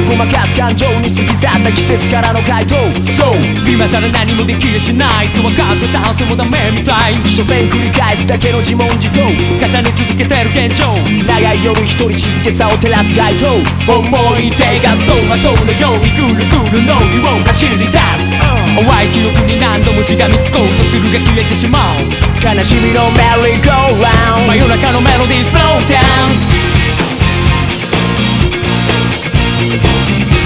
ごまかす感情に過ぎ去った季節からの回答。そう今さら何もできやしないと分かってたってもダメみたい。 所詮繰り返すだけの自問自答、 重ね続けてる現状。 長い夜一人静けさを照らす街灯。 思い出が走馬灯のようにぐるぐる脳裏を走り出す。淡い記憶に何度もしがみつこうとするが消えてしまう。 悲しみのメリーゴーラウンド、 真夜中のメロディースローダウン。